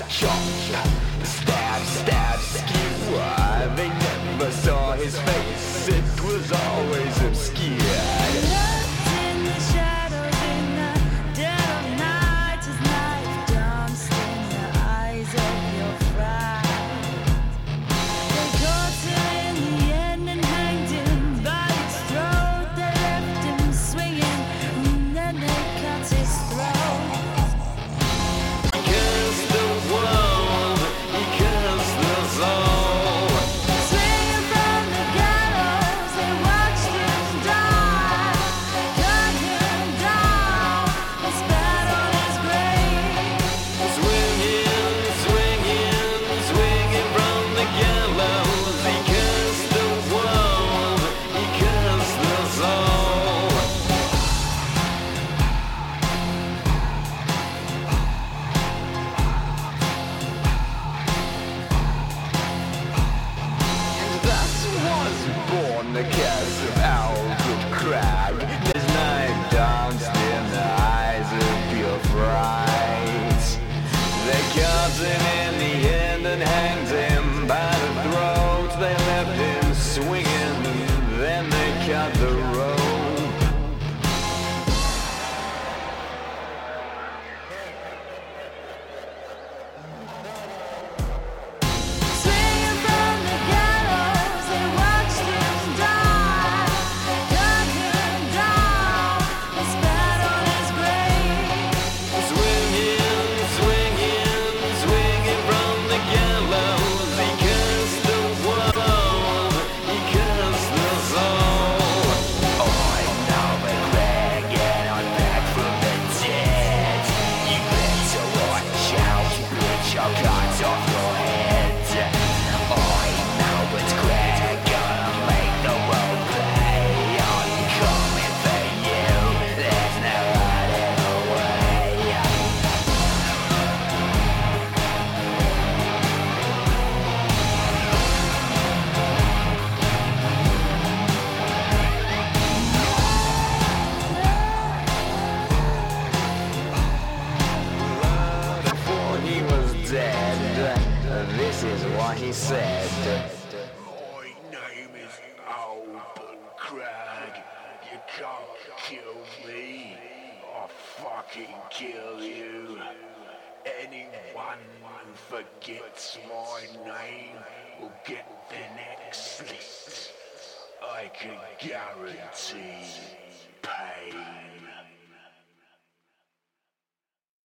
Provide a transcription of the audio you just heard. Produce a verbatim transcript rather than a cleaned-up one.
chop, stab, stab, skewer. They never saw his face, it was always obscured. The curse of Albert Crag, his name danced in the eyes of pure fright. They caught him in the end and hanged him by the throat. They left him swinging, then they cut the rope. This is what he said. My name is Albert Crag. You can't kill me. I'll fucking kill you. Anyone who forgets my name will get their neck slit. I can guarantee pain.